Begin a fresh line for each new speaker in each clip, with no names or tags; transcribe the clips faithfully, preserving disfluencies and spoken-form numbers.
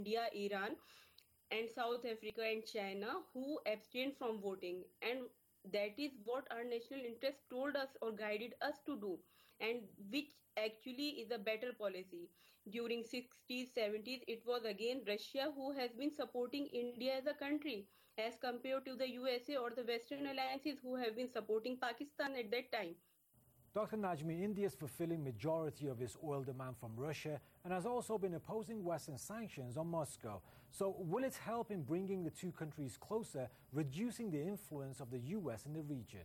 India, Iran, and South Africa and China who abstained from voting, and that is what our national interest told us or guided us to do, and which actually is a better policy. During sixties, seventies, it was again Russia who has been supporting India as a country as compared to the U S A or the Western alliances who have been supporting Pakistan at that time.
Doctor Najmi, India is fulfilling majority of its oil demand from Russia and has also been opposing Western sanctions on Moscow. So will it help in bringing the two countries closer, reducing the influence of the U S in the region?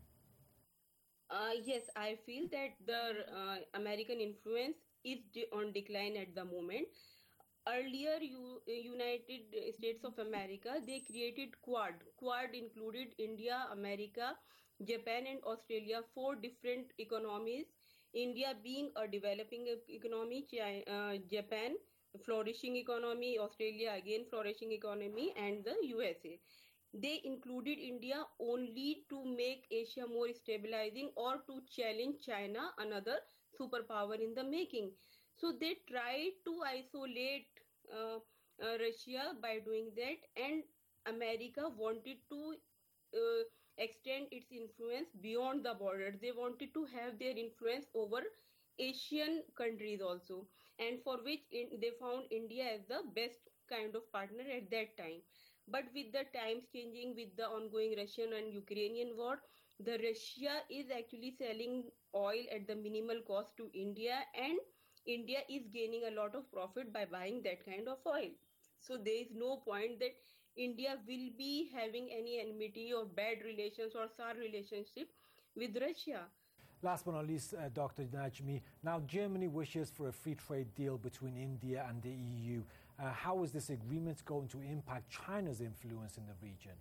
Uh, yes, I feel that the uh, American influence is de- on decline at the moment. Earlier, U- United States of America, they created Quad. Quad included India, America, Japan and Australia, four different economies. India being a developing economy, China, uh, Japan, flourishing economy, Australia again flourishing economy, and the U S A. They included India only to make Asia more stabilizing or to challenge China, another superpower in the making. So they tried to isolate uh, uh, Russia by doing that, and America wanted to uh, extend its influence beyond the borders. They wanted to have their influence over Asian countries also, and for which in, they found India as the best kind of partner at that time. But with the times changing, with the ongoing Russian and Ukrainian war, the Russia is actually selling oil at the minimal cost to India, and India is gaining a lot of profit by buying that kind of oil. So there is no point that India will be having any enmity or bad relations or sour relationship with Russia.
Last but not least, uh, Doctor Najmi, now Germany wishes for a free trade deal between India and the E U. Uh, how is this agreement going to impact China's influence in the region?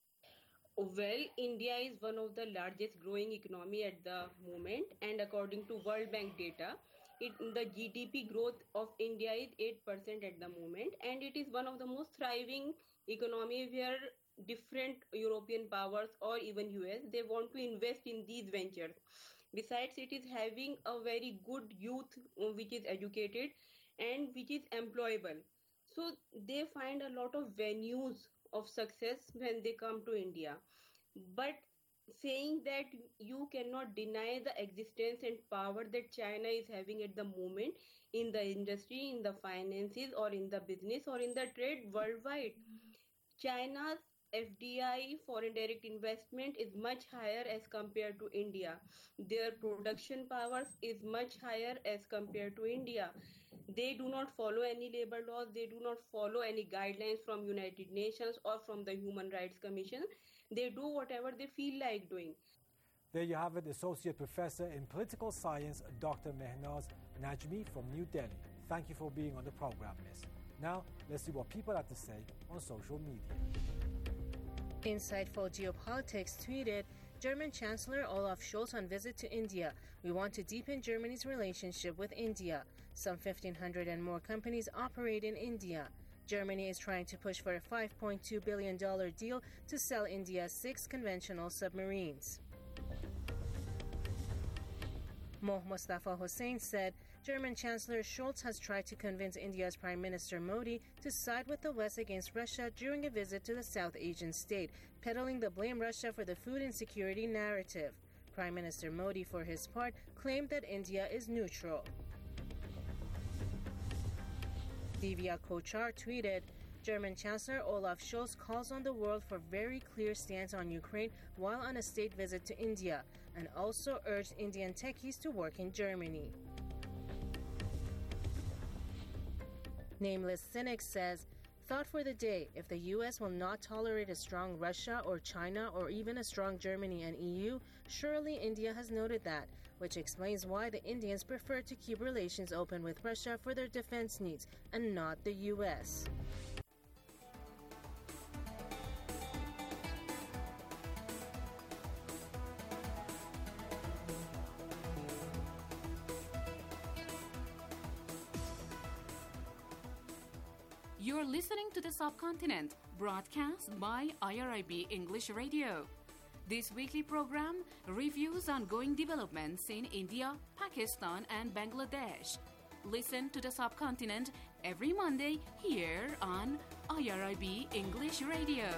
Well, India is one of the largest growing economy at the moment, and according to World Bank data, it, the G D P growth of India is eight percent at the moment, and it is one of the most thriving economy where different European powers or even U S, they want to invest in these ventures. Besides, it is having a very good youth which is educated and which is employable. So they find a lot of venues of success when they come to India. But saying that you cannot deny the existence and power that China is having at the moment in the industry, in the finances, or in the business, or in the trade worldwide. China's F D I, foreign direct investment, is much higher as compared to India. Their production powers is much higher as compared to India. They do not follow any labor laws. They do not follow any guidelines from United Nations or from the Human Rights Commission. They do whatever they feel like doing.
There you have it, Associate Professor in Political Science, Doctor Mehnaz Najmi from New Delhi. Thank you for being on the program, Miss. Now, let's see what people have to say on social media.
Insightful Geopolitics tweeted, German Chancellor Olaf Scholz on visit to India. We want to deepen Germany's relationship with India. Some fifteen hundred and more companies operate in India. Germany is trying to push for a five point two billion dollars deal to sell India six conventional submarines. Moh Mustafa Hussain said, German Chancellor Scholz has tried to convince India's Prime Minister Modi to side with the West against Russia during a visit to the South Asian state, peddling the blame Russia for the food insecurity narrative. Prime Minister Modi, for his part, claimed that India is neutral. Divya Kochar tweeted, German Chancellor Olaf Scholz calls on the world for very clear stance on Ukraine while on a state visit to India, and also urged Indian techies to work in Germany. Nameless Cynic says, thought for the day, if the U S will not tolerate a strong Russia or China or even a strong Germany and E U, surely India has noted that, which explains why the Indians prefer to keep relations open with Russia for their defense needs and not the U S.
You're listening to The Subcontinent, broadcast by I R I B English Radio. This weekly program reviews ongoing developments in India, Pakistan, and Bangladesh. Listen to The Subcontinent every Monday here on I R I B English Radio.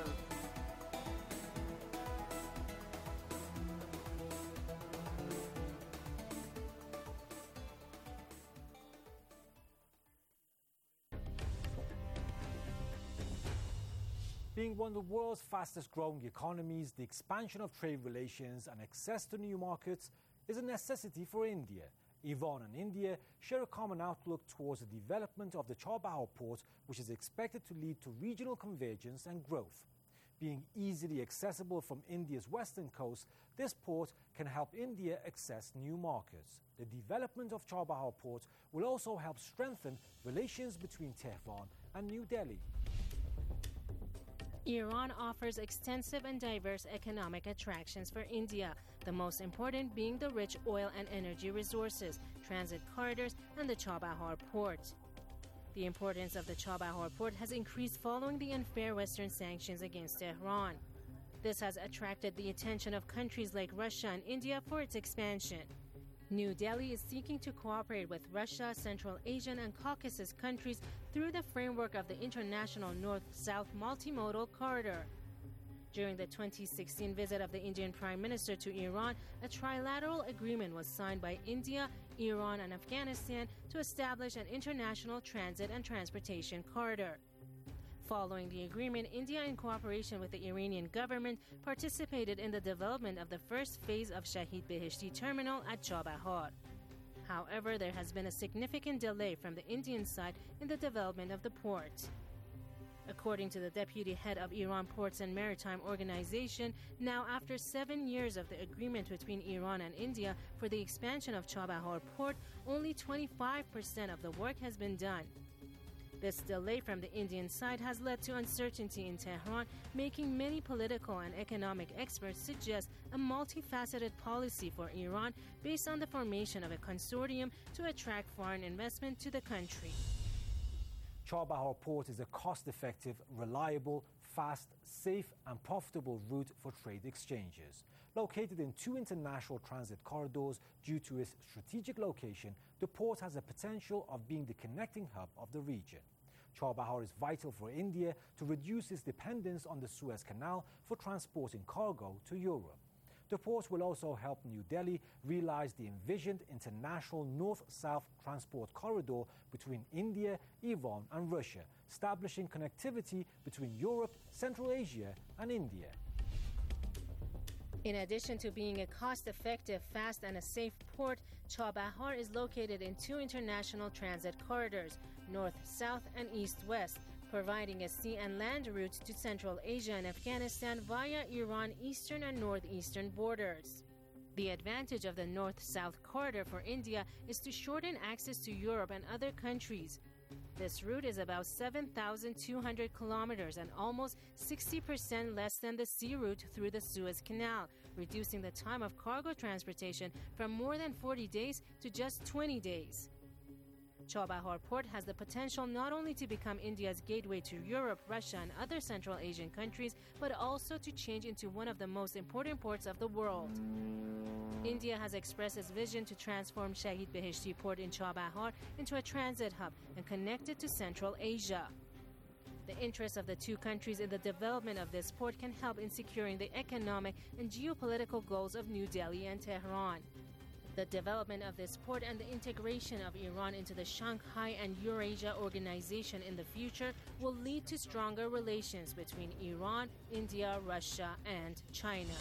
Being one of the world's fastest growing economies, the expansion of trade relations and access to new markets is a necessity for India. Iran and India share a common outlook towards the development of the Chabahar port, which is expected to lead to regional convergence and growth. Being easily accessible from India's western coast, this port can help India access new markets. The development of Chabahar port will also help strengthen relations between Tehran and New Delhi.
Iran offers extensive and diverse economic attractions for India, the most important being the rich oil and energy resources, transit corridors, and the Chabahar port. The importance of the Chabahar port has increased following the unfair Western sanctions against Tehran. This has attracted the attention of countries like Russia and India for its expansion. New Delhi is seeking to cooperate with Russia, Central Asian and Caucasus countries through the framework of the International North-South Multimodal Corridor. During the twenty sixteen visit of the Indian Prime Minister to Iran, a trilateral agreement was signed by India, Iran and Afghanistan to establish an international transit and transportation corridor. Following the agreement, India, in cooperation with the Iranian government, participated in the development of the first phase of Shahid Beheshti terminal at Chabahar. However, there has been a significant delay from the Indian side in the development of the port. According to the deputy head of Iran Ports and Maritime Organization, now after seven years of the agreement between Iran and India for the expansion of Chabahar port, only twenty-five percent of the work has been done. This delay from the Indian side has led to uncertainty in Tehran, making many political and economic experts suggest a multifaceted policy for Iran based on the formation of a consortium to attract foreign investment to the country.
Chabahar port is a cost-effective, reliable, fast, safe and profitable route for trade exchanges. Located in two international transit corridors due to its strategic location, the port has the potential of being the connecting hub of the region. Chabahar is vital for India to reduce its dependence on the Suez Canal for transporting cargo to Europe. The port will also help New Delhi realize the envisioned international north-south transport corridor between India, Iran and Russia, establishing connectivity between Europe, Central Asia and India.
In addition to being a cost-effective, fast and a safe port, Chabahar is located in two international transit corridors, north-south and east-west, providing a sea and land route to Central Asia and Afghanistan via Iran eastern and northeastern borders. The advantage of the north-south corridor for India is to shorten access to Europe and other countries. This route is about seven thousand two hundred kilometers and almost sixty percent less than the sea route through the Suez Canal, reducing the time of cargo transportation from more than forty days to just twenty days. Chabahar port has the potential not only to become India's gateway to Europe, Russia, and other Central Asian countries, but also to change into one of the most important ports of the world. India has expressed its vision to transform Shahid Beheshti port in Chabahar into a transit hub and connect it to Central Asia. The interests of the two countries in the development of this port can help in securing the economic and geopolitical goals of New Delhi and Tehran. The development of this port and the integration of Iran into the Shanghai and Eurasia Organization in the future will lead to stronger relations between Iran, India, Russia, and China.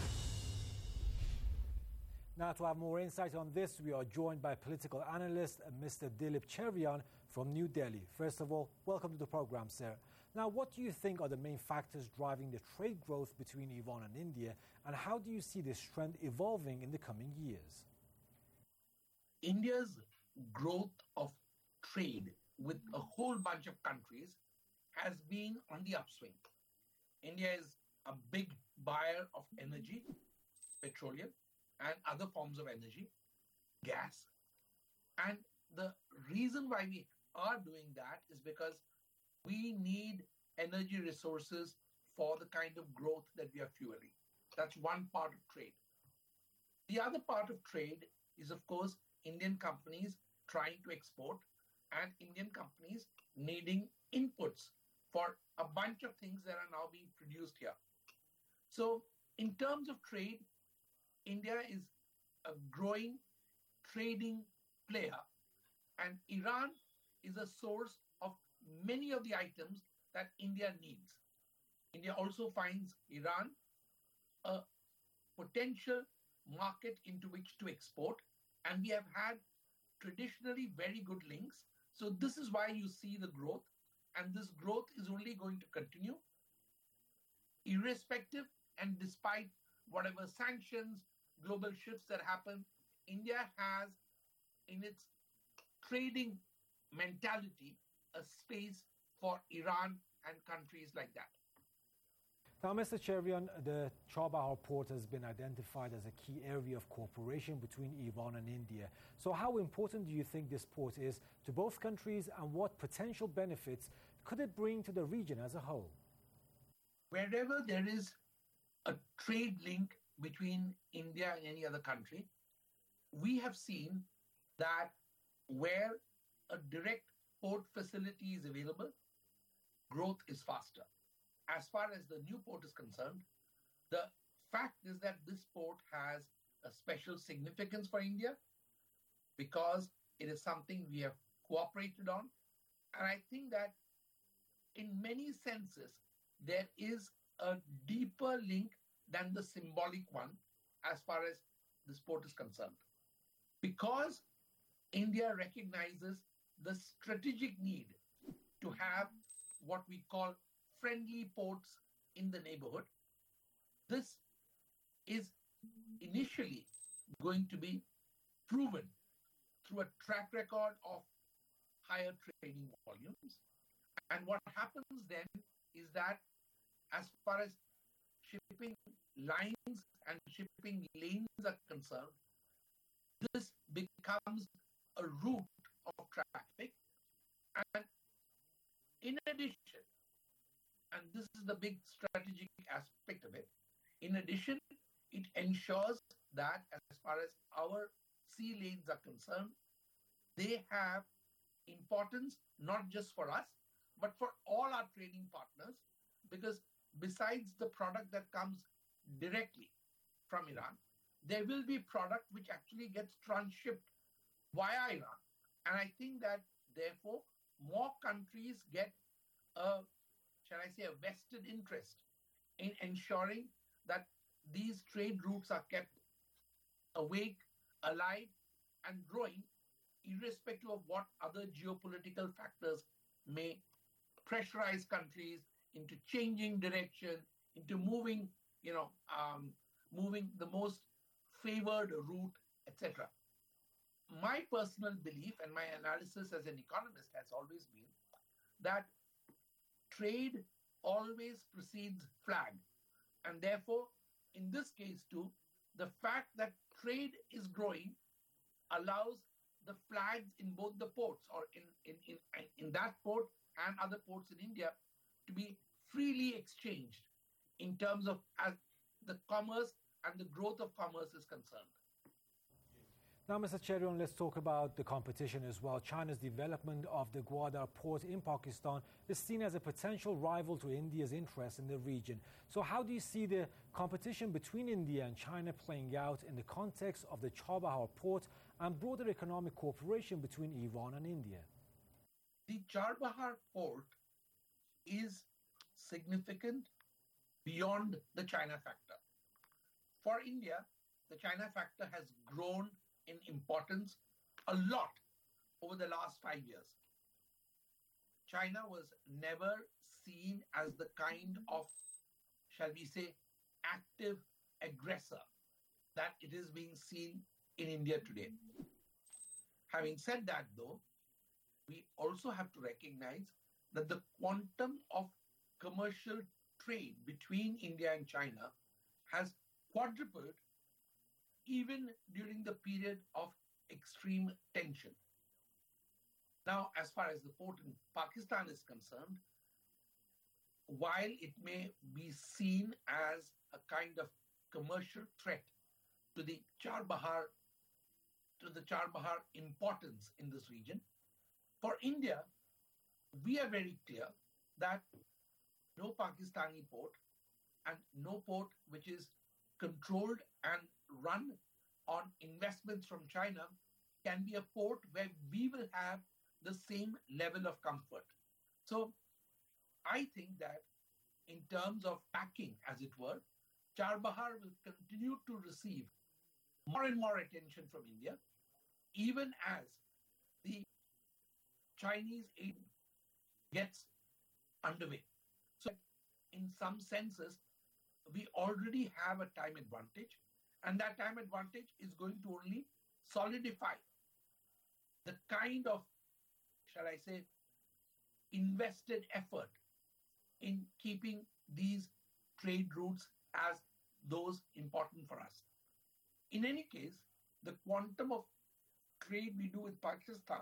Now, to have more insight on this, we are joined by political analyst Mister Dilip Cherian from New Delhi. First of all, welcome to the program, sir. Now, what do you think are the main factors driving the trade growth between Iran and India, and how do you see this trend evolving in the coming years?
India's growth of trade with a whole bunch of countries has been on the upswing. India is a big buyer of energy, petroleum, and other forms of energy, gas. And the reason why we are doing that is because we need energy resources for the kind of growth that we are fueling. That's one part of trade. The other part of trade is, of course, Indian companies trying to export and Indian companies needing inputs for a bunch of things that are now being produced here. So in terms of trade, India is a growing trading player, and Iran is a source of many of the items that India needs. India also finds Iran a potential market into which to export, and we have had traditionally very good links. So this is why you see the growth, and this growth is only going to continue irrespective and despite whatever sanctions, global shifts that happen. India has in its trading mentality a space for Iran and countries like that.
Now, Mister Cherian, the Chabahar port has been identified as a key area of cooperation between Iran and India. So how important do you think this port is to both countries, and what potential benefits could it bring to the region as a whole?
Wherever there is a trade link between India and any other country, we have seen that where a direct port facility is available, growth is faster. As far as the new port is concerned, the fact is that this port has a special significance for India because it is something we have cooperated on. And I think that in many senses, there is a deeper link than the symbolic one as far as this port is concerned. Because India recognizes the strategic need to have what we call friendly ports in the neighborhood. This is initially going to be proven through a track record of higher trading volumes. And what happens then is that as far as shipping lines and shipping lanes are concerned, this becomes a route of traffic. And in addition, and this is the big strategic aspect of it, in addition, it ensures that as far as our sea lanes are concerned, they have importance not just for us, but for all our trading partners, because besides the product that comes directly from Iran, there will be product which actually gets transshipped via Iran. And I think that, therefore, more countries get a, shall I say, a vested interest in ensuring that these trade routes are kept awake, alive, and growing, irrespective of what other geopolitical factors may pressurize countries into changing direction, into moving, you know, um, moving the most favored route, et cetera. My personal belief and my analysis as an economist has always been that trade always precedes flag. And therefore, in this case too, the fact that trade is growing allows the flags in both the ports, or in, in, in, in that port and other ports in India, to be freely exchanged in terms of as the commerce and the growth of commerce is concerned.
Now, Mister Cherian, let's talk about the competition as well. China's development of the Gwadar port in Pakistan is seen as a potential rival to India's interests in the region. So how do you see the competition between India and China playing out in the context of the Chabahar port and broader economic cooperation between Iran and India?
The Chabahar port is significant beyond the China factor. For India, the China factor has grown in importance a lot over the last five years. China was never seen as the kind of, shall we say, active aggressor that it is being seen in India today. Having said that, though, we also have to recognize that the quantum of commercial trade between India and China has quadrupled even during the period of extreme tension. Now, as far as the port in Pakistan is concerned, while it may be seen as a kind of commercial threat to the Chabahar, to the Chabahar importance in this region, for India, we are very clear that no Pakistani port and no port which is controlled and run on investments from China can be a port where we will have the same level of comfort. So I think that in terms of packing, as it were, Charbahar will continue to receive more and more attention from India, even as the Chinese aid gets underway. So in some senses, we already have a time advantage, and that time advantage is going to only solidify the kind of, shall I say, invested effort in keeping these trade routes as those important for us. In any case, the quantum of trade we do with Pakistan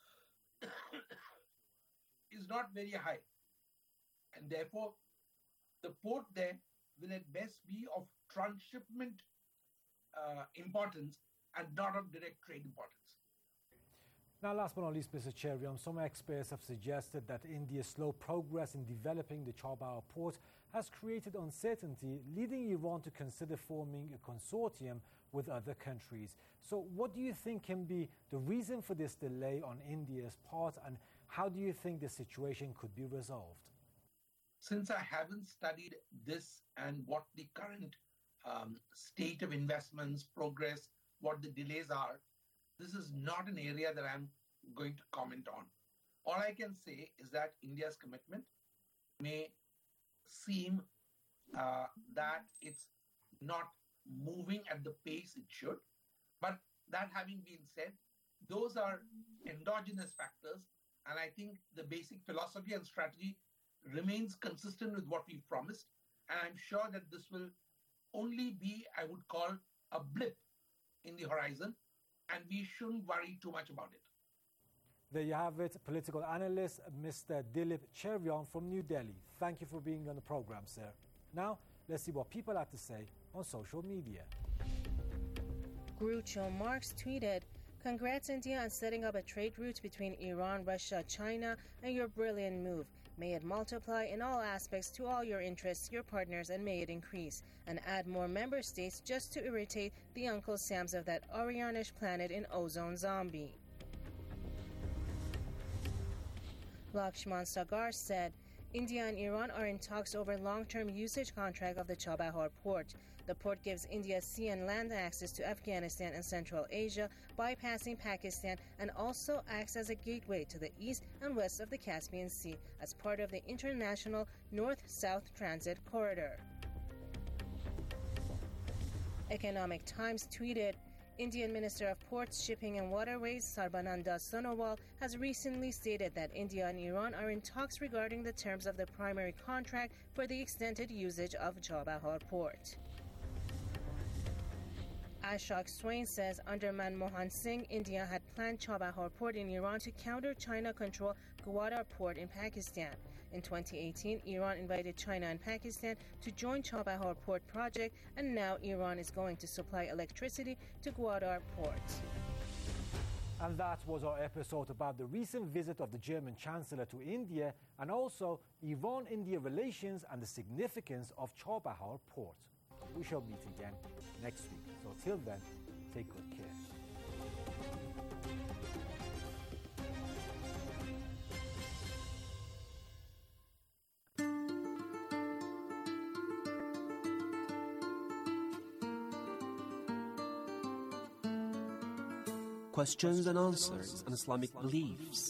is not very high. And therefore, the port there will at best be of transshipment uh, importance and not of direct trade importance.
Now, last but not least, Mister Cheriam, some experts have suggested that India's slow progress in developing the Chobahar port has created uncertainty, leading Iran to consider forming a consortium with other countries. So what do you think can be the reason for this delay on India's part, and how do you think the situation could be resolved?
Since I haven't studied this and what the current um, state of investments, progress, what the delays are, this is not an area that I'm going to comment on. All I can say is that India's commitment may seem uh, that it's not moving at the pace it should. But that having been said, those are endogenous factors. And I think the basic philosophy and strategy remains consistent with what we've promised. And I'm sure that this will only be, I would call, a blip in the horizon. And we shouldn't worry too much about it.
There you have it, political analyst Mister Dilip Cheriam from New Delhi. Thank you for being on the program, sir. Now, let's see what people have to say on social media.
Groucho Marx tweeted, "Congrats India on setting up a trade route between Iran, Russia, China, and your brilliant move. May it multiply in all aspects to all your interests, your partners, and may it increase. And add more member states just to irritate the Uncle Sams of that Orionish planet in ozone zombie." Lakshman Sagar said, "India and Iran are in talks over long-term usage contract of the Chabahar port. The port gives India sea and land access to Afghanistan and Central Asia, bypassing Pakistan, and also acts as a gateway to the east and west of the Caspian Sea as part of the international north-south transit corridor." Economic Times tweeted, Indian Minister of Ports, Shipping and Waterways Sarbananda Sonowal has recently stated that India and Iran are in talks regarding the terms of the primary contract for the extended usage of Chabahar port. Ashok Swain says under Manmohan Singh, India had planned Chabahar port in Iran to counter China-controlled Gwadar port in Pakistan. In twenty eighteen, Iran invited China and Pakistan to join Chabahar port project, and now Iran is going to supply electricity to Gwadar port.
And that was our episode about the recent visit of the German Chancellor to India, and also Iran-India relations and the significance of Chabahar port. We shall meet again next week. So till then, take good care.
Questions and answers on Islamic beliefs.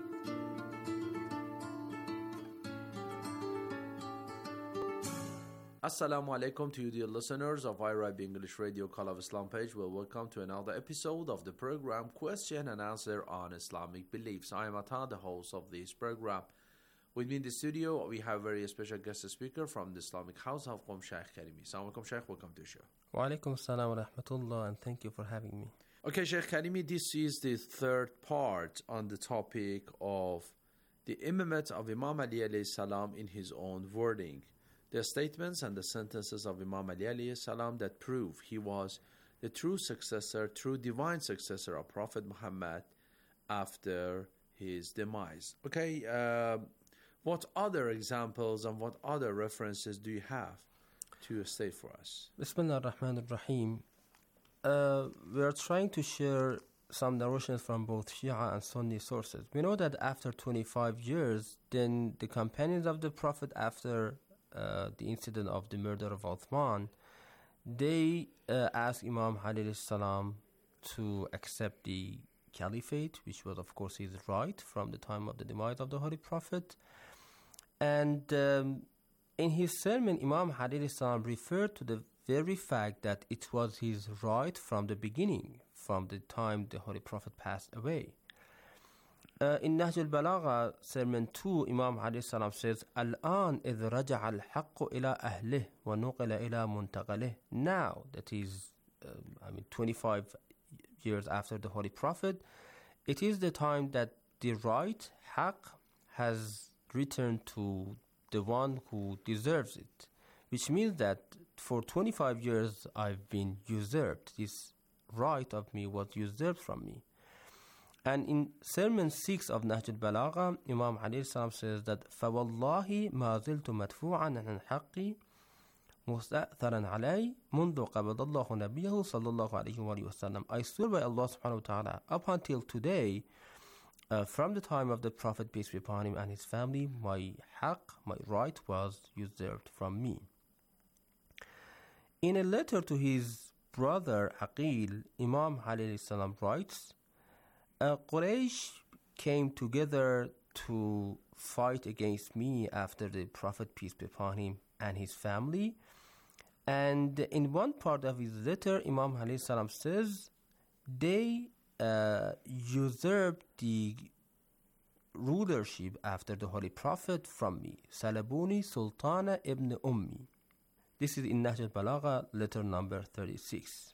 Assalamu alaikum to you, dear listeners of I R I B English Radio Call of Islam page. Well, welcome to another episode of the program Question and Answer on Islamic Beliefs. I am Ata, the host of this program. With me in the studio, we have a very special guest speaker from the Islamic House of Qom Sheikh Karimi. Assalamu alaikum, Sheikh. Welcome to the show.
Wa alaikum assalam wa rahmatullah, and thank you for having me.
Okay, Sheikh Karimi, this is the third part on the topic of the imamate of Imam Ali alayhi salam in his own wording. The statements and the sentences of Imam Ali alayhi salam that prove he was the true successor, true divine successor of Prophet Muhammad after his demise. Okay, uh, what other examples and what other references do you have to state for us?
Bismillah ar-Rahman ar-Rahim. Uh, we are trying to share some narrations from both Shia and Sunni sources. We know that after twenty-five years, then the companions of the Prophet, after uh, the incident of the murder of Uthman, they uh, asked Imam Ali alayhi salam to accept the caliphate, which was of course his right from the time of the demise of the Holy Prophet. And um, in his sermon, Imam Ali alayhi salam referred to the very fact that it was his right from the beginning, from the time the Holy Prophet passed away. Uh, in Nahj al-Balagha, Sermon two, Imam alayhi salam says, Al-an idh raja'a al-haqqu ila ahlih wa nuqila ila muntaqalih. Now, that is, uh, I mean, twenty-five years after the Holy Prophet, it is the time that the right, haqq, has returned to the one who deserves it. Which means that for twenty-five years I've been usurped. This right of me was usurped from me. And in Sermon six of Nahj al-Balagha, Imam Ali salam says that فَوَاللَّهِ مَا زِلْتُ مَدْفُوعًا عَنْ الْحَقِّ مُسْتَأْثَرًا عَلَيْهِ مُنْذُ قَبَضَ اللَّهُ نَبِيَّهُ صَلَّى اللَّهُ عَلَيْهِ وَآلِهِ وَسَلَّمَ. I swear by Allah subhanahu wa ta'ala, up until today, uh, from the time of the Prophet, peace be upon him, and his family, my haqq, my right, was usurped from me. In a letter to his brother Aqil, Imam Ali alayhi salam writes, uh, Quraysh came together to fight against me after the Prophet, peace be upon him, and his family. And in one part of his letter, Imam Ali alayhi salam says, they uh, usurped the rulership after the Holy Prophet from me. Salabuni Sultana ibn Ummi. This is in Nahj al-Balagha, letter number thirty-six.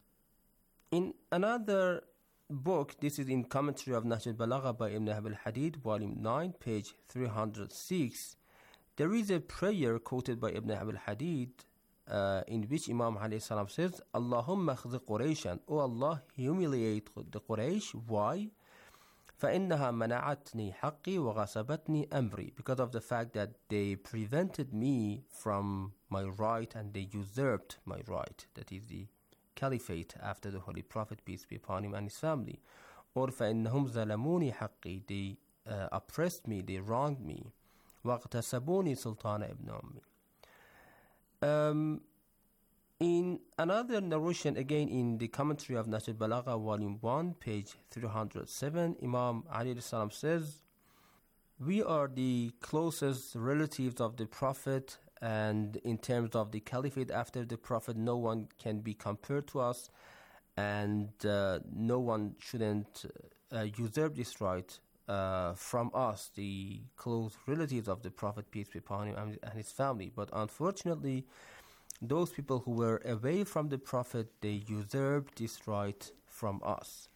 In another book, this is in Commentary of Nahj al-Balagha by Ibn Abi al-Hadid, volume nine, page three hundred six. There is a prayer quoted by Ibn Abi al-Hadid uh, in which Imam alayhi salam says, Allahumma khzi Qurayshan, O Allah, humiliate the Quraysh. Why? فَإِنَّهَا مَنَعَتْنِي حَقِّي وَغَصَبَتْنِي أَمْرِي. Because of the fact that they prevented me from my right and they usurped my right, that is the caliphate after the Holy Prophet, peace be upon him, and his family. Or فَإِنَّهُمْ ظَلَمُونِي حَقِّي. They uh, oppressed me, they wronged me. وَاغْتَسَبُونِي سُلْطَانَ ibn Ummi. Um, in another narration, again in the Commentary of Nahj al-Balagha, volume one, page three hundred seven, Imam Ali salam says, we are the closest relatives of the Prophet, and in terms of the caliphate after the Prophet, no one can be compared to us, and uh, no one shouldn't uh, usurp this right uh, from us, the close relatives of the Prophet, peace be upon him, and, and his family. But unfortunately, those people who were away from the Prophet, they usurped this right from us.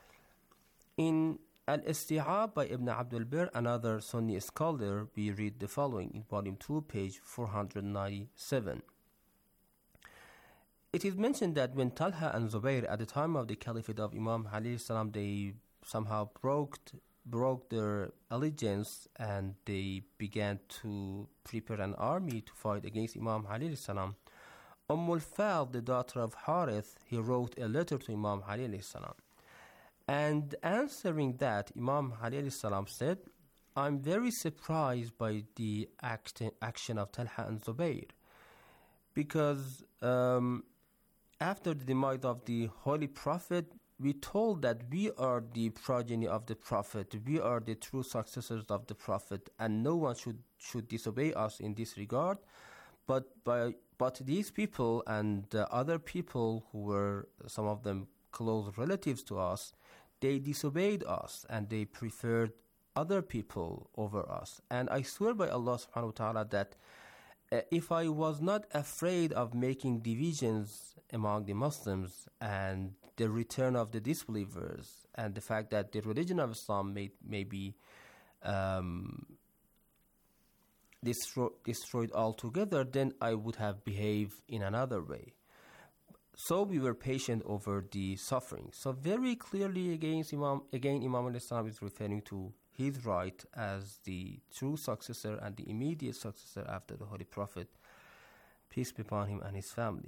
In Al-Isti'ab by Ibn Abdul Barr, another Sunni scholar, we read the following in volume two, page four hundred ninety-seven. It is mentioned that when Talha and Zubayr, at the time of the caliphate of Imam Ali salam, they somehow broke broke their allegiance and they began to prepare an army to fight against Imam Ali salam. Umm al-Fadl, the daughter of Harith, he wrote a letter to Imam Ali salam. And answering that, Imam Ali salam said, I'm very surprised by the act- action of Talha and Zubayr, because um, after the demise of the Holy Prophet, we told that we are the progeny of the Prophet, we are the true successors of the Prophet, and no one should, should disobey us in this regard. But by but these people and uh, other people who were, some of them, close relatives to us, they disobeyed us and they preferred other people over us. And I swear by Allah subhanahu wa ta'ala that uh, if I was not afraid of making divisions among the Muslims and the return of the disbelievers and the fact that the religion of Islam may, may be um, destroy, destroyed altogether, then I would have behaved in another way. So we were patient over the suffering. So very clearly against Imam, again Imam al-Islam is referring to his right as the true successor and the immediate successor after the Holy Prophet, peace be upon him and his family.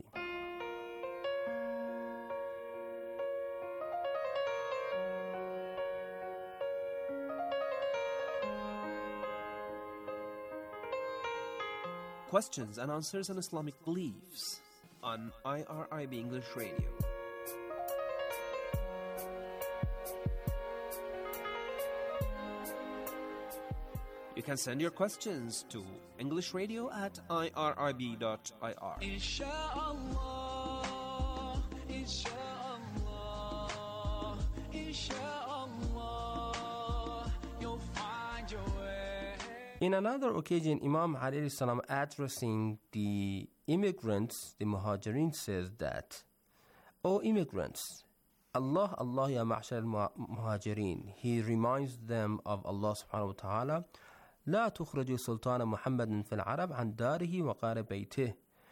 Questions and answers on Islamic beliefs on I R I B English Radio. You can send your questions to englishradio at I R I B dot I R. Insha'Allah, Insha'Allah, Insha'Allah, you'll find your way.
In another occasion, Imam Ali alayhi salam addressing the immigrants, the Muhajirin, says that, O immigrants, Allah, Allah ya ma'shar al-muhajirin. He reminds them of Allah subhanahu wa ta'ala. لا تخرجوا سلطان محمد في العرب عن داره وقار بيته.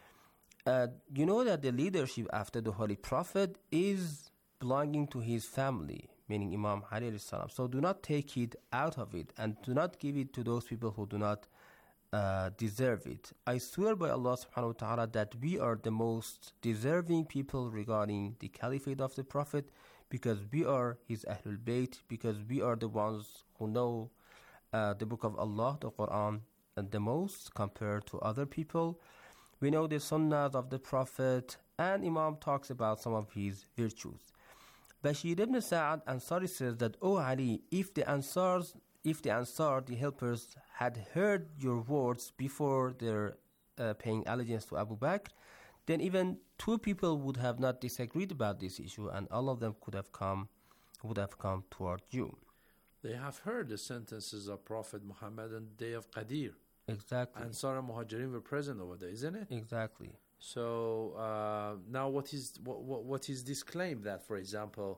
Uh, you know that the leadership after the Holy Prophet is belonging to his family, meaning Imam Ali alayhi salam. So do not take it out of it and do not give it to those people who do not uh, deserve it. I swear by Allah subhanahu wa ta'ala that we are the most deserving people regarding the caliphate of the Prophet, because we are his Ahlul Bayt, because we are the ones who know Uh, the book of Allah, the Quran, and the most compared to other people. We know the sunnahs of the Prophet, and Imam talks about some of his virtues. Bashir ibn Sa'ad Ansari says that, O Ali, if the Ansars, if the Ansar, the helpers, had heard your words before their uh, paying allegiance to Abu Bakr, then even two people would have not disagreed about this issue, and all of them could have come, would have come toward you.
They have heard the sentences of Prophet Muhammad on the day of Qadir.
Exactly.
And Ansar and Muhajirin were present over there, isn't it?
Exactly.
So uh, now what is what, what, what is this claim that, for example,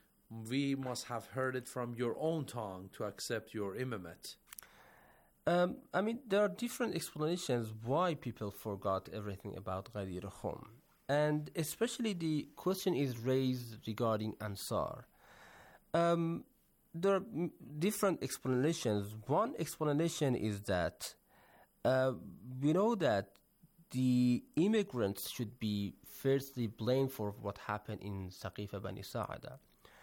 we must have heard it from your own tongue to accept your imamate?
Um, I mean, there are different explanations why people forgot everything about Ghadir Khum. And especially the question is raised regarding Ansar. Um... There are different explanations. One explanation is that uh, we know that the immigrants should be firstly blamed for what happened in Saqifa Bani Sa'ada.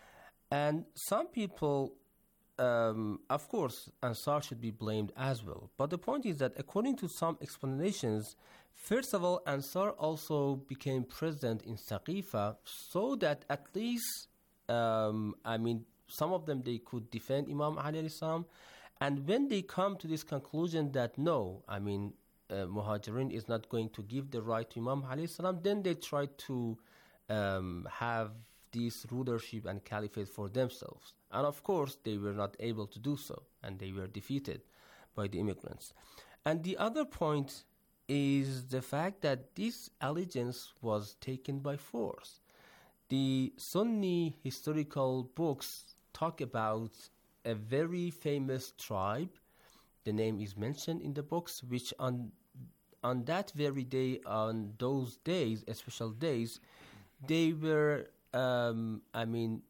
And some people, um, of course, Ansar should be blamed as well. But the point is that according to some explanations, first of all, Ansar also became present in Saqifa so that at least, um, I mean, some of them, they could defend Imam Ali alayhi salam. And when they come to this conclusion that no, I mean, uh, Muhajirin is not going to give the right to Imam Ali alayhi salam, then they try to um, have this rulership and caliphate for themselves. And of course, they were not able to do so, and they were defeated by the immigrants. And the other point is the fact that this allegiance was taken by force. The Sunni historical books talk about a very famous tribe. The name is mentioned in the books, which on on that very day, on those days, special days, they were, um, I mean,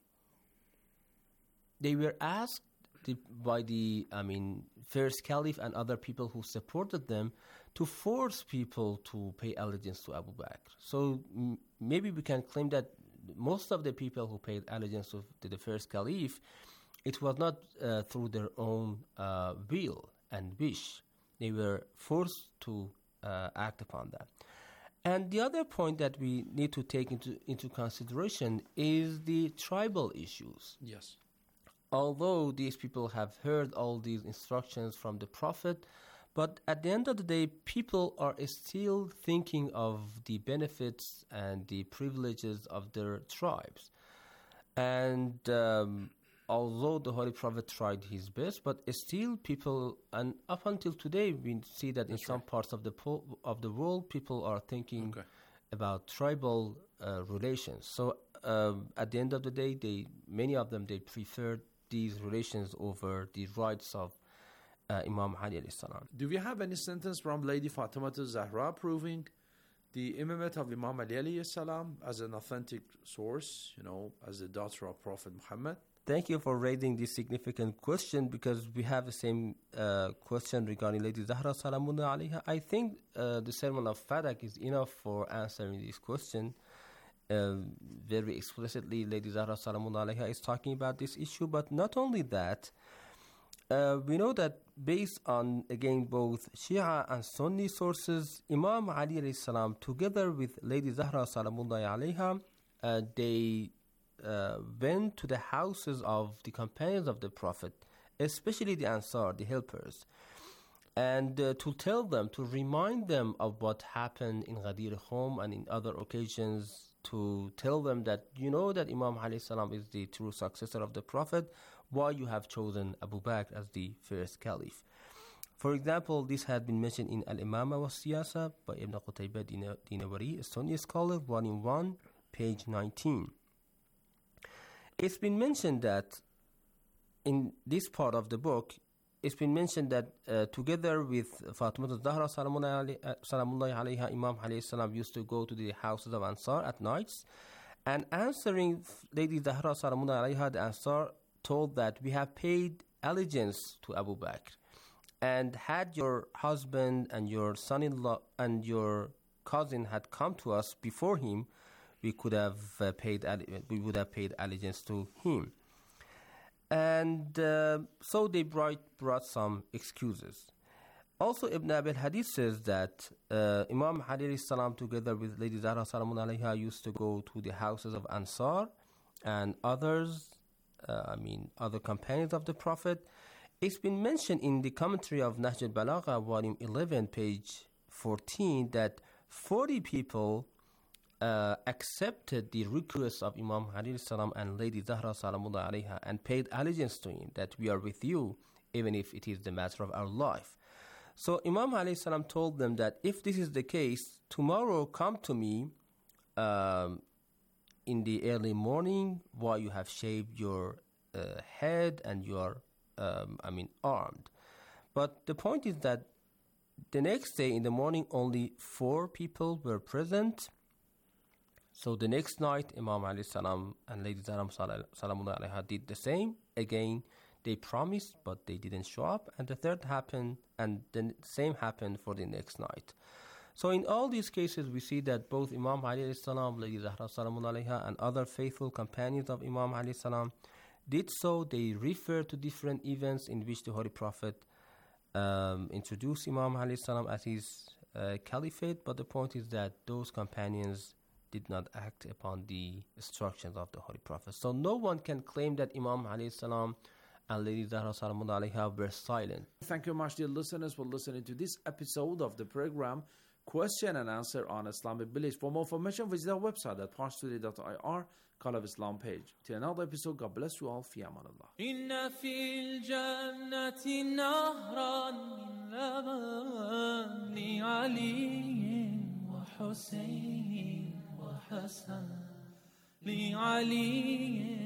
they were asked the, by the, I mean, first caliph and other people who supported them to force people to pay allegiance to Abu Bakr. So m- maybe we can claim that most of the people who paid allegiance to, to the first caliph, it was not uh, through their own uh, will and wish. They were forced to uh, act upon that. And the other point that we need to take into, into consideration is the tribal issues.
Yes.
Although these people have heard all these instructions from the Prophet, but at the end of the day, people are still thinking of the benefits and the privileges of their tribes. And um, although the Holy Prophet tried his best, but still people, and up until today, we see that in That's some right. parts of the po- of the world, people are thinking okay. about tribal uh, relations. So um, at the end of the day, they many of them, they preferred these relations over the rights of Uh, Imam Ali alayhi salam.
Do we have any sentence from Lady Fatima Zahra proving the imamate of Imam Ali alayhi salam as an authentic source, you know, as the daughter of Prophet Muhammad?
Thank you for raising this significant question, because we have the same uh, question regarding Lady Zahra Salamullah alayha. I think uh, the sermon of Fadak is enough for answering this question. Uh, very explicitly, Lady Zahra Salamullah alayha is talking about this issue. But not only that, uh, we know that based on, again, both Shia and Sunni sources, Imam Ali alayhi salam, together with Lady Zahra Salamullah alayha, uh, they Uh, went to the houses of the companions of the Prophet, especially the Ansar, the helpers, and uh, to tell them, to remind them of what happened in Ghadir Khum and in other occasions, to tell them that you know that Imam alayhi salam is the true successor of the Prophet, why you have chosen Abu Bakr as the first caliph. For example, this had been mentioned in Al-Imama wa Siyasa by Ibn Qutaybah Dinawari, a Sunni scholar, volume one, page nineteen. It's been mentioned that in this part of the book, it's been mentioned that uh, together with Fatima al-Zahra Salamullahi alayha, Imam alayhi salam used to go to the houses of Ansar at nights, and answering Lady Zahra Salamullahi alayha, the Ansar told that we have paid allegiance to Abu Bakr, and had your husband and your son-in-law and your cousin had come to us before him, we could have uh, paid, we would have paid allegiance to him. And uh, so they brought, brought some excuses. Also, Ibn Abil Hadith says that uh, Imam Ali salam, together with Lady Zahra Salamun alayha, used to go to the houses of Ansar and others, uh, I mean, other companions of the Prophet. It's been mentioned in the commentary of Nahj al-Balagha, volume eleven, page fourteen, that forty people Uh, accepted the request of Imam Ali salam and Lady Zahra Salamullah alayha and paid allegiance to him, that we are with you even if it is the matter of our life. So Imam Ali salam told them that if this is the case, tomorrow come to me um, in the early morning while you have shaved your uh, head and you are, um, I mean, armed. But the point is that the next day in the morning only four people were present. So the next night, Imam Ali salam and Lady Zahra Salamullah alayha did the same. Again, they promised, but they didn't show up. And the third happened, and the same happened for the next night. So in all these cases, we see that both Imam Ali salam, Lady Zahra Salamullah alayha, and other faithful companions of Imam Ali salam did so. They refer to different events in which the Holy Prophet um, introduced Imam Ali salam as his uh, caliphate. But the point is that those companions did not act upon the instructions of the Holy Prophet. So no one can claim that Imam alayhi salam and Lady Zahra Salamullah alayha were silent.
Thank you much, dear listeners, for listening to this episode of the program Question and Answer on Islamic Beliefs. For more information, visit our website at parstoday dot I R, Call of Islam page. Till another episode, God bless you all. Fi amanallah.
Inna fil jannati nahran min laban li Ali wa Husayn حسن لعلي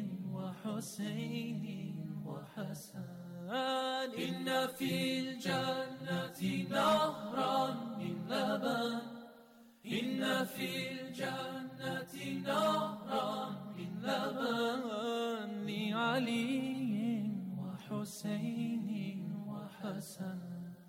وحسين وحسن إن في الجنة نهرا من لبن إن في الجنة نهرا من لبن لعلي وحسين وحسن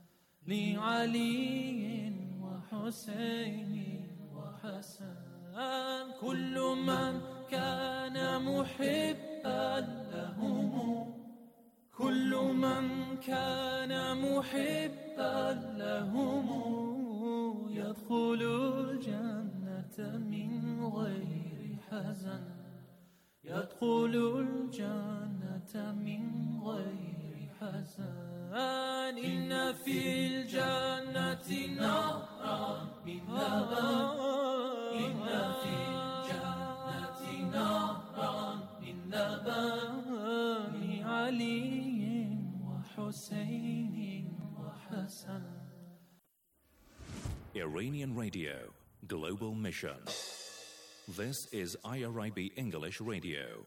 لعلي وحسين وحسن كل من كان محبا لهم كل من كان محبا لهم يدخل الجنة من غير حزن يدخل الجنة من غير حزن إن في الجنة نهرا من لبن إن في الجنة نهرا من لبن علي وحسين وحسن.
Iranian Radio, Global Mission. This is I R I B English Radio.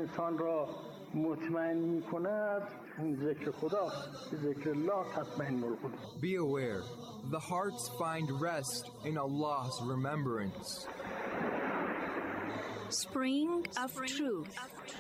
انسان را مطمئن می کند ذکر خدا ذکر الله تطمئن القلوب.
Be aware, the hearts find rest in Allah's remembrance.
Spring of Truth.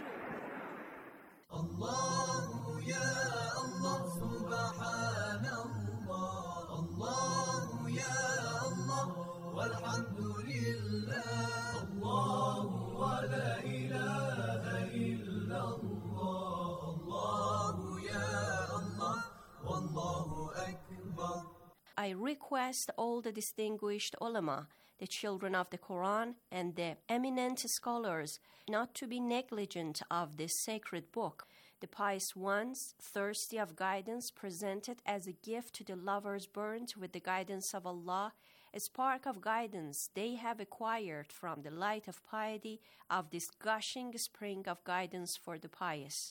الله يا الله سبحان الله الله يا الله والحمد لله الله ولا إله إلا الله الله يا الله والله أكبر.
I request all the distinguished ulama, the children of the Quran, and the eminent scholars not to be negligent of this sacred book. The pious ones, thirsty of guidance, presented as a gift to the lovers burnt with the guidance of Allah, a spark of guidance they have acquired from the light of piety of this gushing spring of guidance for the pious.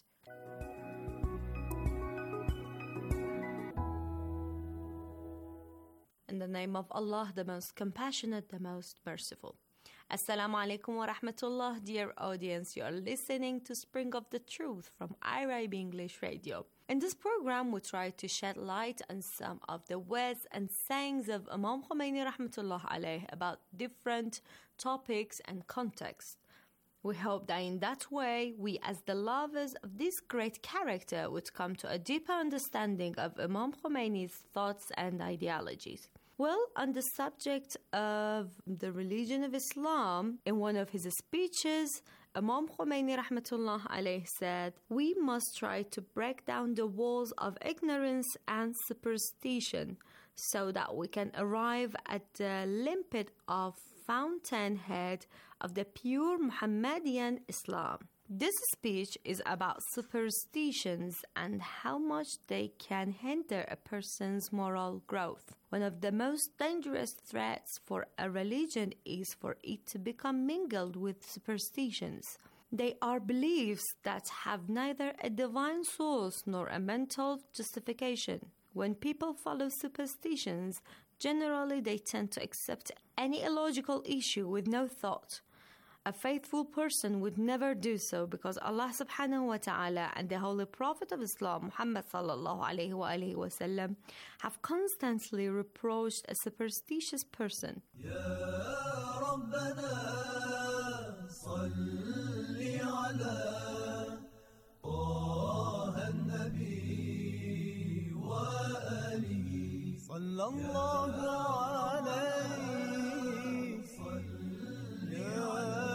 In the name of Allah, the most compassionate, the most merciful. Assalamu alaikum wa rahmatullah, dear audience. You are listening to Spring of the Truth from I R I B English Radio. In this program, we try to shed light on some of the words and sayings of Imam Khomeini rahmatullah alayh about different topics and contexts. We hope that in that way, we as the lovers of this great character would come to a deeper understanding of Imam Khomeini's thoughts and ideologies. Well, on the subject of the religion of Islam, in one of his speeches, Imam Khomeini rahmatullah alayh said, "We must try to break down the walls of ignorance and superstition so that we can arrive at the limpid of fountainhead of the pure Muhammadian Islam." This speech is about superstitions and how much they can hinder a person's moral growth. One of the most dangerous threats for a religion is for it to become mingled with superstitions. They are beliefs that have neither a divine source nor a mental justification. When people follow superstitions, generally they tend to accept any illogical issue with no thought. A faithful person would never do so because Allah subhanahu wa ta'ala and the Holy Prophet of Islam, Muhammad sallallahu alayhi wa alayhi wa sallam, have constantly reproached a superstitious person.
يا ربنا صل على طه النبي وآله صلى الله عليه صل على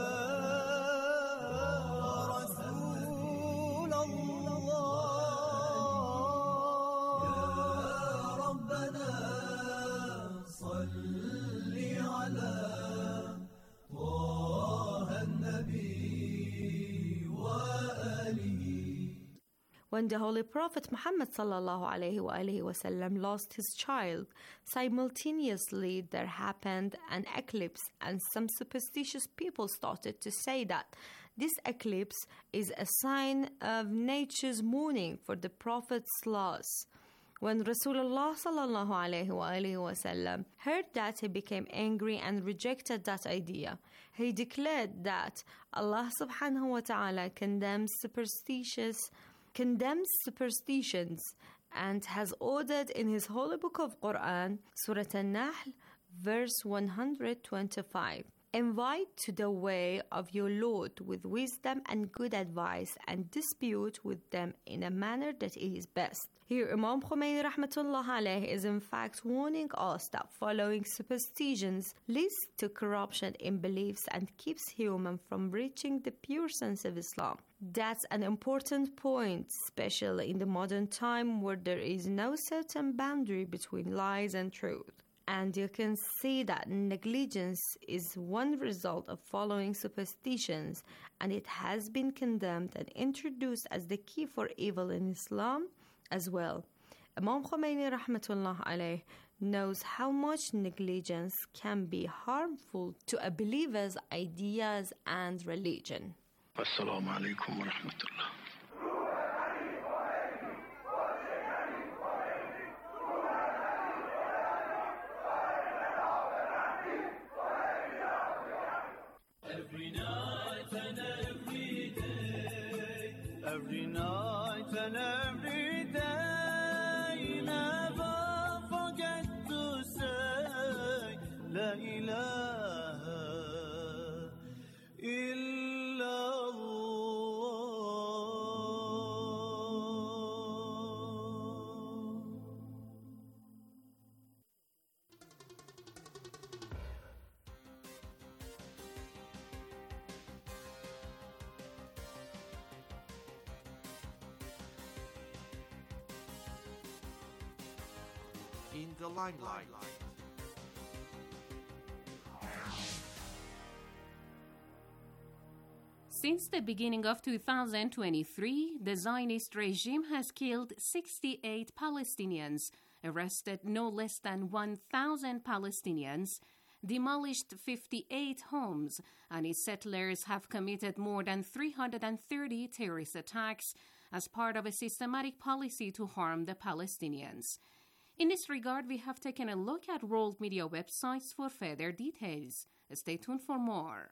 When the Holy Prophet Muhammad sallallahu alayhi wa alayhi wa sallam lost his child, simultaneously there happened an eclipse, and some superstitious people started to say that this eclipse is a sign of nature's mourning for the Prophet's loss. When Rasulullah sallallahu alayhi wa alayhi wa sallam heard that, he became angry and rejected that idea. He declared that Allah subhanahu wa ta'ala condemns superstitious condemns superstitions and has ordered in his holy book of Quran, Surah An-Nahl, verse one hundred twenty-five, "Invite to the way of your Lord with wisdom and good advice, and dispute with them in a manner that is best." Here, Imam Khomeini rahmatullah alayh is in fact warning us that following superstitions leads to corruption in beliefs and keeps human from reaching the pure sense of Islam. That's an important point, especially in the modern time where there is no certain boundary between lies and truth. And you can see that negligence is one result of following superstitions, and it has been condemned and introduced as the key for evil in Islam as well. Imam Khomeini rahmatullah alayh knows how much negligence can be harmful to a believer's ideas and religion.
Assalamu alaikum wa rahmatullah.
Every night and every day
the limelight.
Since the beginning of two thousand twenty-three, the Zionist regime has killed sixty-eight Palestinians, arrested no less than one thousand Palestinians, demolished fifty-eight homes, and its settlers have committed more than three hundred thirty terrorist attacks as part of a systematic policy to harm the Palestinians. In this regard, we have taken a look at world media websites for further details. Stay tuned for more.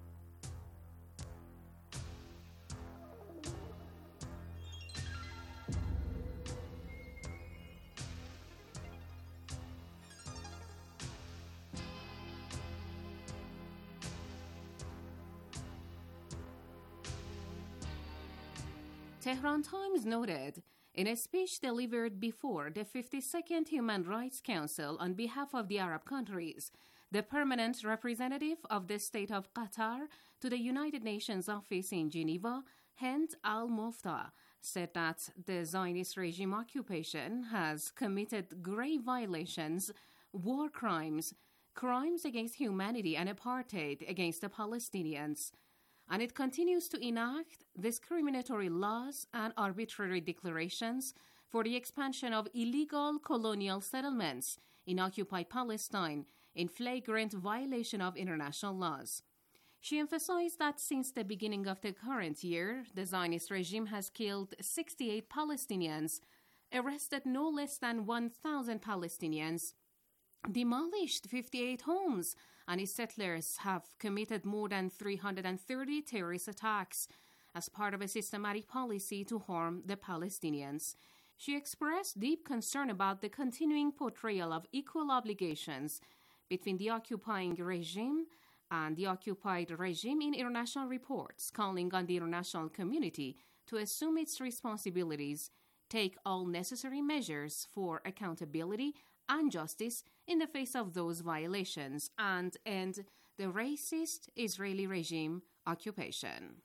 Tehran Times noted, in a speech delivered before the fifty-second Human Rights Council on behalf of the Arab countries, the permanent representative of the State of Qatar to the United Nations office in Geneva, Hind al-Mufta, said that the Zionist regime occupation has committed grave violations, war crimes, crimes against humanity, and apartheid against the Palestinians. And it continues to enact discriminatory laws and arbitrary declarations for the expansion of illegal colonial settlements in occupied Palestine in flagrant violation of international laws. She emphasized that since the beginning of the current year, the Zionist regime has killed sixty-eight Palestinians, arrested no less than one thousand Palestinians, demolished fifty-eight homes, and its settlers have committed more than three hundred thirty terrorist attacks as part of a systematic policy to harm the Palestinians. She expressed deep concern about the continuing portrayal of equal obligations between the occupying regime and the occupied regime in international reports, calling on the international community to assume its responsibilities, take all necessary measures for accountability and justice in the face of those violations, and end the racist Israeli regime occupation.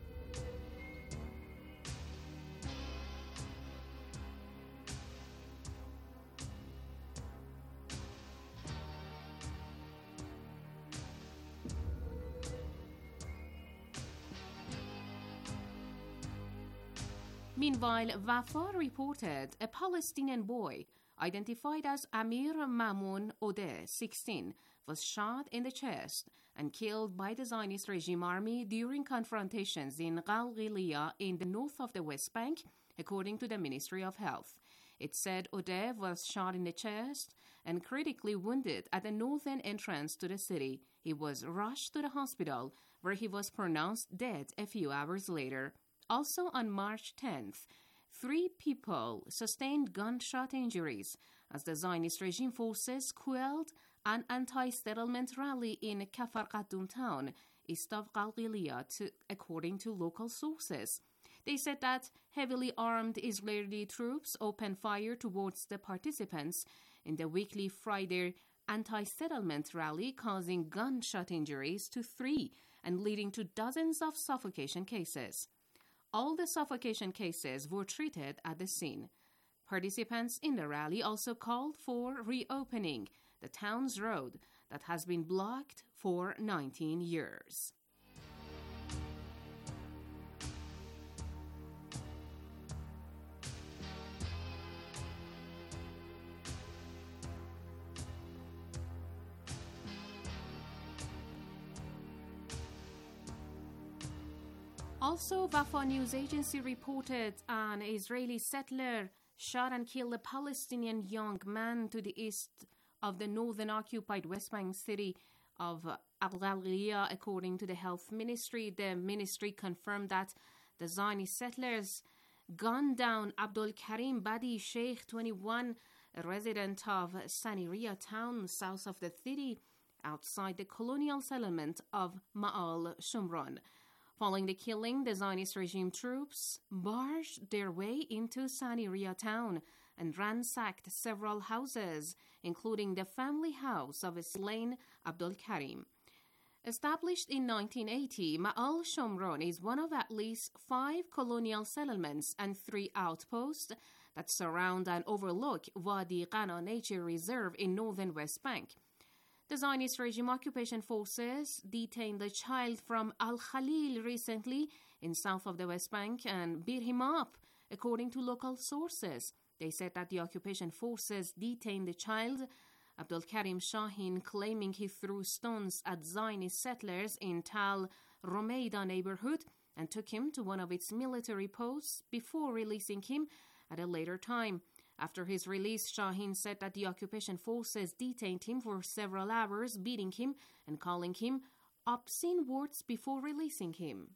Meanwhile, Wafa reported a Palestinian boy identified as Amir Mamoun Odeh, sixteen, was shot in the chest and killed by the Zionist regime army during confrontations in Galgiliya in the north of the West Bank, according to the Ministry of Health. It said Odeh was shot in the chest and critically wounded at the northern entrance to the city. He was rushed to the hospital, where he was pronounced dead a few hours later. Also on March tenth, three people sustained gunshot injuries as the Zionist regime forces quelled an anti-settlement rally in Kafar Qaddum town, east of Galgiliya, according to local sources. They said that heavily armed Israeli troops opened fire towards the participants in the weekly Friday anti-settlement rally, causing gunshot injuries to three and leading to dozens of suffocation cases. All the suffocation cases were treated at the scene. Participants in the rally also called for reopening the town's road that has been blocked for nineteen years. Also, Wafa News Agency reported an Israeli settler shot and killed a Palestinian young man to the east of the northern occupied West Bank city of Al-Ghaliliya, according to the health ministry. The ministry confirmed that the Zionist settlers gunned down Abdul Karim Badi Sheikh, twenty-one, a resident of Saniria town south of the city, outside the colonial settlement of Ma'al Shumron. Following the killing, the Zionist regime troops barged their way into Saniria town and ransacked several houses, including the family house of a slain Abdul Karim. Established in nineteen eighty, Ma'al Shumron is one of at least five colonial settlements and three outposts that surround and overlook Wadi Qana Nature Reserve in northern West Bank. The Zionist regime occupation forces detained a child from Al-Khalil recently in south of the West Bank and beat him up, according to local sources. They said that the occupation forces detained the child, Abdul Karim Shahin, claiming he threw stones at Zionist settlers in Tal Romeida neighborhood and took him to one of its military posts before releasing him at a later time. After his release, Shahin said that the occupation forces detained him for several hours, beating him and calling him obscene words before releasing him.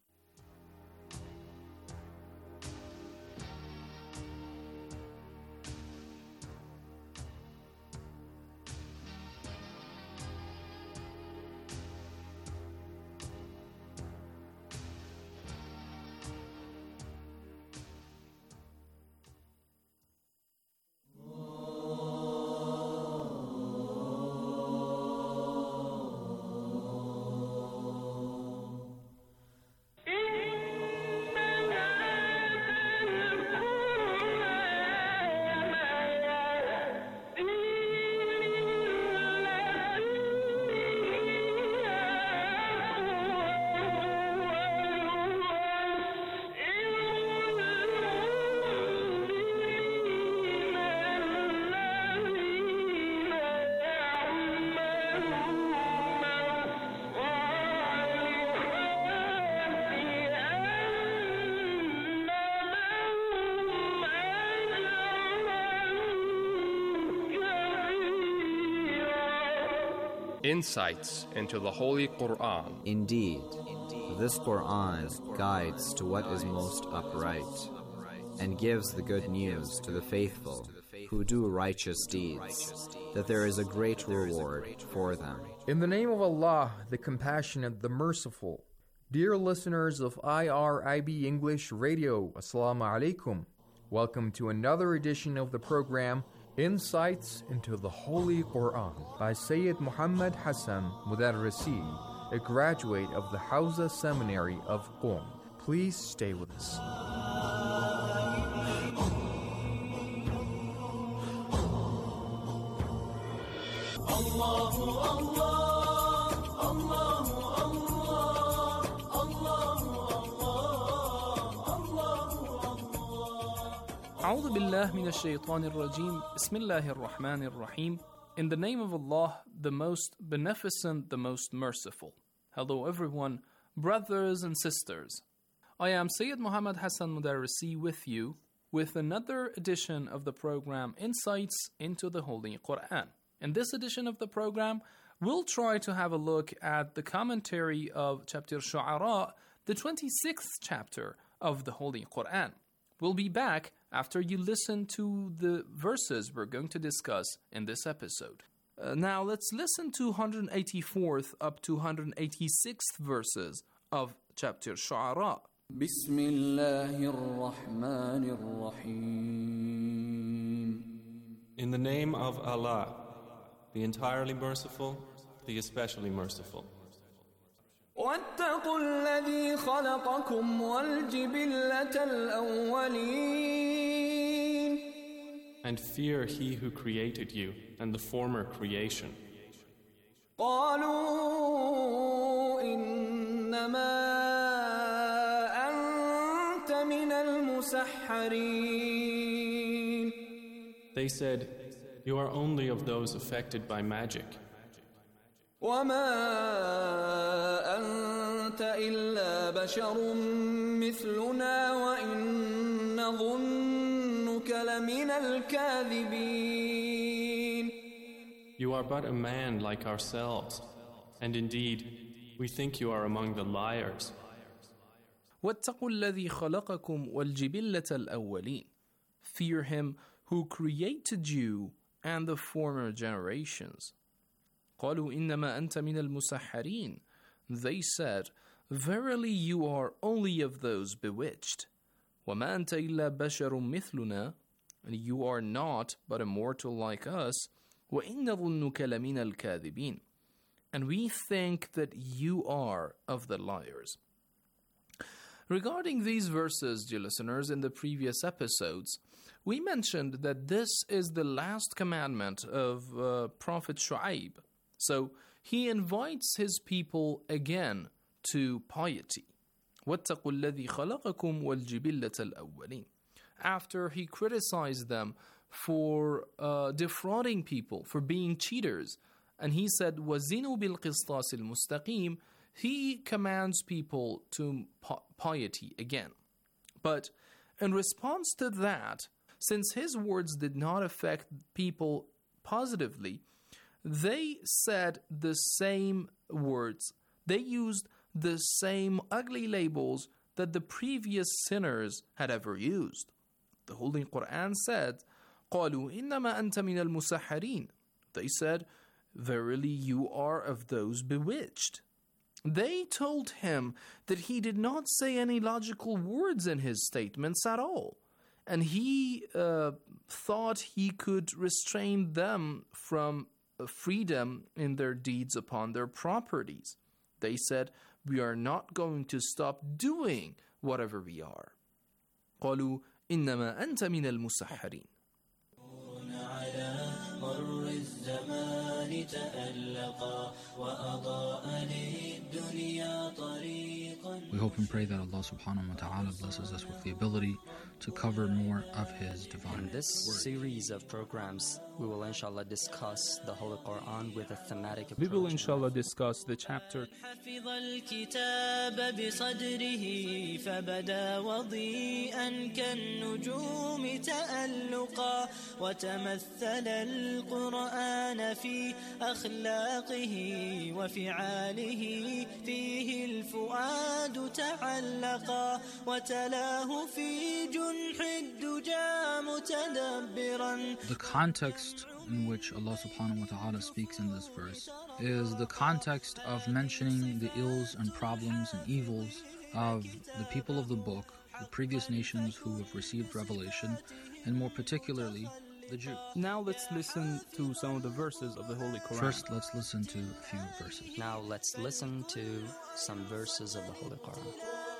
Insights into the Holy Quran.
Indeed, this Quran guides to what is most upright and gives the good news to the faithful who do righteous deeds, that there is a great reward for them.
In the name of Allah, the Compassionate, the Merciful. Dear listeners of I R I B English Radio, Assalamu alaikum. Welcome to another edition of the program Insights into the Holy Quran by Sayyid Muhammad Hassan Mudarrisi, a graduate of the Hawza Seminary of Qom. Please stay with us.
Allahu Allah, Allahu Allah, Allahu
أعوذ بالله من الشيطان الرجيم بسم الله الرحمن الرحيم. In the name of Allah, the most beneficent, the most merciful. Hello everyone, brothers and sisters. I am Sayyid Muhammad Hassan Mudarrisi with you with another edition of the program Insights into the Holy Quran. In this edition of the program, we'll try to have a look at the commentary of chapter Shu'ara, the twenty-sixth chapter of the Holy Quran. We'll be back after you listen to the verses we're going to discuss in this episode. Uh, now let's listen to one hundred eighty-fourth up to one hundred eighty-sixth verses of chapter Shu'ara.
Bismillahir-Rahmanir-Rahim. In the name of Allah, the entirely merciful, the especially merciful.
واتقوا الذي خلقكم والجبلة الأولين.
And fear he who created you and the former creation.
قالوا إنما أنت من المسحرين.
They said, you are only of those affected by magic.
وما أنت إلا بشر مثلنا وإن نظنك لمن الكاذبين.
You are but a man like ourselves, and indeed, we think you are among the liars.
واتقوا الذي خلقكم والجبلة الأولين. Fear him who created you and the former generations. قالوا إنما أنت من المسحرين. They said, verily you are only of those bewitched. وما أنت إلا بشر مثلنا. And you are not but a mortal like us. وإن نظنك لمن الكاذبين. And we think that you are of the liars. Regarding these verses, dear listeners, in the previous episodes, we mentioned that this is the last commandment of uh, Prophet Shu'aib. So he invites his people again to piety. وَاتَّقُوا الَّذِي خَلَقَكُمْ وَالْجِبِلَّةَ الْأَوَّلِينَ. After he criticized them for uh, defrauding people, for being cheaters, and he said, وَزِنُوا بِالْقِسْطَاسِ الْمُسْتَقِيمِ, he commands people to piety again. But in response to that, since his words did not affect people positively, they said the same words. They used the same ugly labels that the previous sinners had ever used. The Holy Quran said, قَالُوا إِنَّمَا أَنْتَ مِنَ الْمُسَحَّرِينَ. They said, verily you are of those bewitched. They told him that he did not say any logical words in his statements at all, and he uh, thought he could restrain them from freedom in their deeds upon their properties. They said, we are not going to stop doing whatever we are. قالوا إنما أنت من المسحرين.
We hope and pray that Allah subhanahu wa ta'ala blesses us with the ability to cover more of His divine
In this
word.
series of programs, we will inshallah discuss the Holy Quran with a thematic approach.
We will inshallah discuss the chapter
حفظ الكتاب بصدره فبدا وضيئا كالنجوم تألقا وتمثل القرآن في أخلاقه وفعاله فيه الفؤاد تعلقا وتلاه في جنح الدجى متدبرا.
The context in which Allah subhanahu wa ta'ala speaks in this verse is the context of mentioning the ills and problems and evils of the people of the book, the previous nations who have received revelation, and more particularly the Jews.
Now let's listen to some of the verses of the Holy Quran.
First, let's listen to a few verses.
Now let's listen to some verses of the Holy Quran.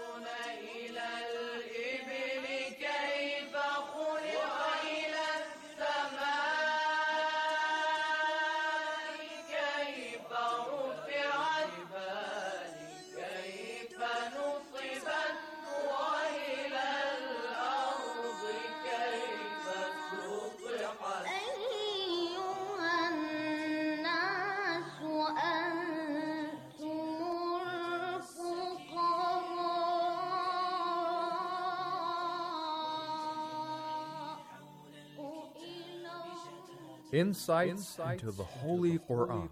Insights into the Holy Quran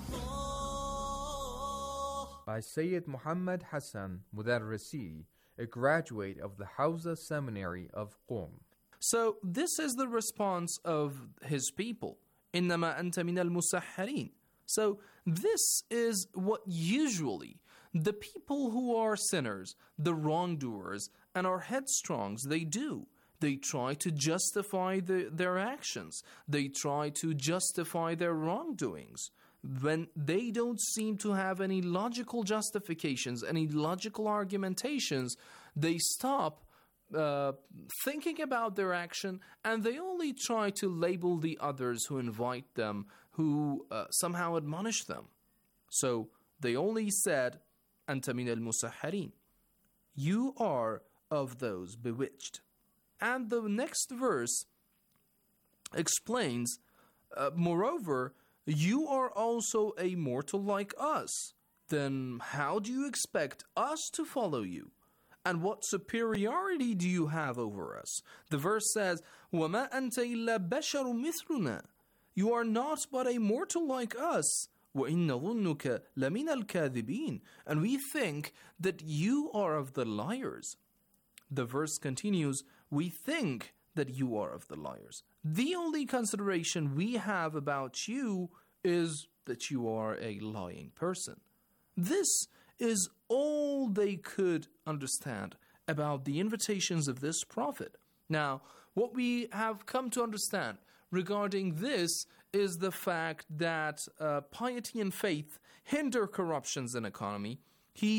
by Sayyid Muhammad Hassan Mudarrisi, a graduate of the Hawza Seminary of Qom.
So this is the response of his people. إِنَّمَا أَنْتَ مِنَ الْمُسَحَّرِينَ. So this is what usually the people who are sinners, the wrongdoers, and are headstrongs, they do. They try to justify the, their actions. They try to justify their wrongdoings. When they don't seem to have any logical justifications, any logical argumentations, they stop uh, thinking about their action, and they only try to label the others who invite them, who uh, somehow admonish them. So they only said, أَنْتَ مِنَ الْمُسَحَّرِينَ. You are of those bewitched. And the next verse explains, uh, moreover, you are also a mortal like us. Then how do you expect us to follow you? And what superiority do you have over us? The verse says, وَمَا أَنْتَ إِلَّا بَشَرٌ مِثْلُنَا. You are not but a mortal like us. وَإِنَّ ظُنُّكَ لَمِنَ الْكَاذِبِينَ. And we think that you are of the liars. The verse continues, we think that you are of the liars. The only consideration we have about you is that you are a lying person. This is all they could understand about the invitations of this prophet. Now, what we have come to understand regarding this is the fact that uh, piety and faith hinder corruptions in economy. He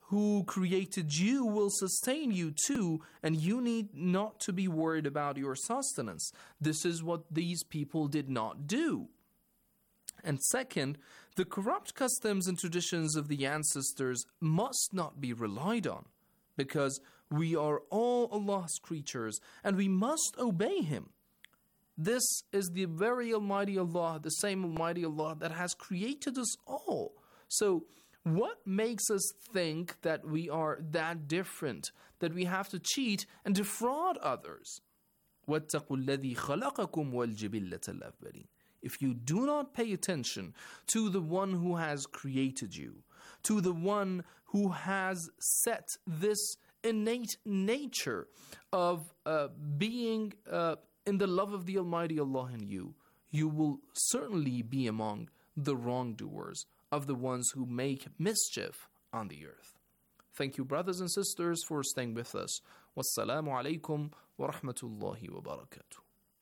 who created you will sustain you too, and you need not to be worried about your sustenance. This is what these people did not do. And second, the corrupt customs and traditions of the ancestors must not be relied on, because we are all Allah's creatures and we must obey Him. This is the very Almighty Allah, the same Almighty Allah that has created us all. So, what makes us think that we are that different, that we have to cheat and defraud others? وَاتَّقُوا الَّذِي خَلَقَكُمْ وَالْجِبِلَّةَ الْأَوَّلِينَ. If you do not pay attention to the one who has created you, to the one who has set this innate nature of uh, being uh, in the love of the Almighty Allah in you, you will certainly be among the wrongdoers, of the ones who make mischief on the earth. Thank you, brothers and sisters, for staying with us. Wassalamu alaikum wa rahmatullahi wa barakatuh.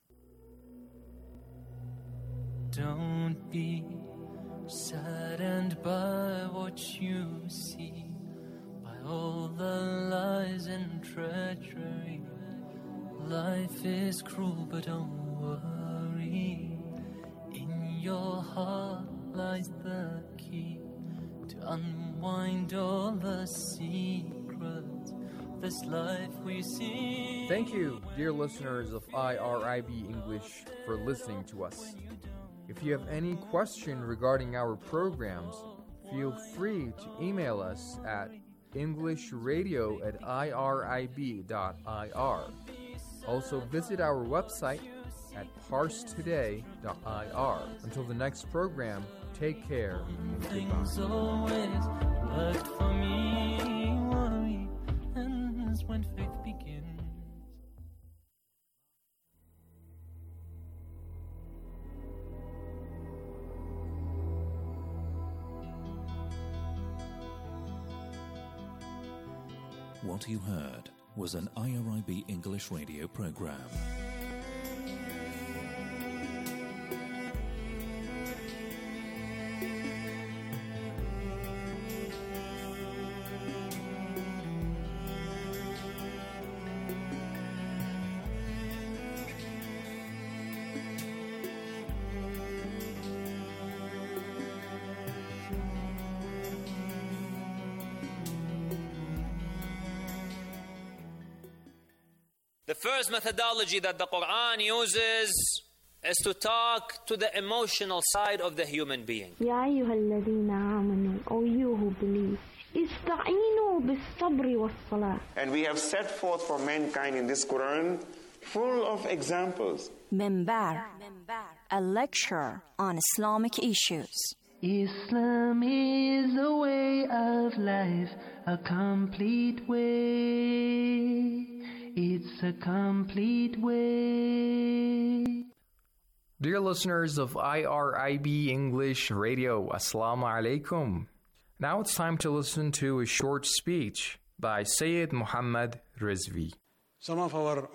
Don't be saddened by what you see, by all the lies and treachery. Life is cruel, but don't worry. In your heart lies the key to unwind all the secrets of this life we see.
Thank you, dear listeners of I R I B English, for listening to us. If you have any question regarding our programs, feel free to email us at englishradio at irib dot I R. Also visit our website at parse today dot I R. Until the next program, take care and
Things
goodbye.
always worked for me. Worry ends when faith begins.
What you heard was an I R I B English radio program.
The first methodology that the Quran uses is to talk to the emotional side of the human being.
يا أيها الذين آمنوا, O you who believe, استعينوا بالصبر والصلاة.
And we have set forth for mankind in this Quran full of examples.
Minbar, a lecture on Islamic issues.
Islam is a way of life, a complete way. It's a complete way.
Dear listeners of I R I B English Radio, Assalamu alaikum. Now it's time to listen to a short speech by Sayyid Muhammad Rizvi.
Some of our